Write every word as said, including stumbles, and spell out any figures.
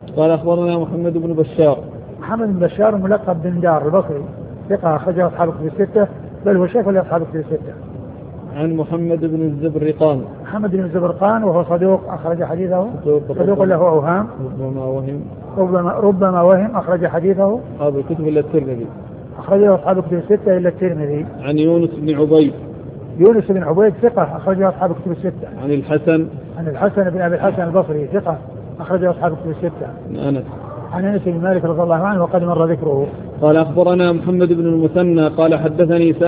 قال أخبرنا محمد بن بشار. محمد بن بشار ملقب بن دار البصري ثقة أخرجه أصحاب الكتب الستة، بل هو شيخ لأصحاب الكتب الستة. عن محمد بن الزبرقان. محمد بن الزبرقان وهو صدوق أخرج حديثه، صدوق له أوهام، ربما وهم ربما, ربما وهم أخرج حديثه أصحاب الكتب إلا الترمذي، أخرجه أصحاب الكتب الستة إلا الترمذي. عن يونس بن عبيد. يونس بن عبيد ثقة أخرجه أصحاب الكتب الستة. عن الحسن. عن الحسن بن أبي الحسن البصري ثقة أخرجه أصحاب الكتب الستة. عن أنس. عن أنس بن مالك رضي الله عنه وقد مر ذكره. قال أخبرنا محمد بن المثنى قال حدثني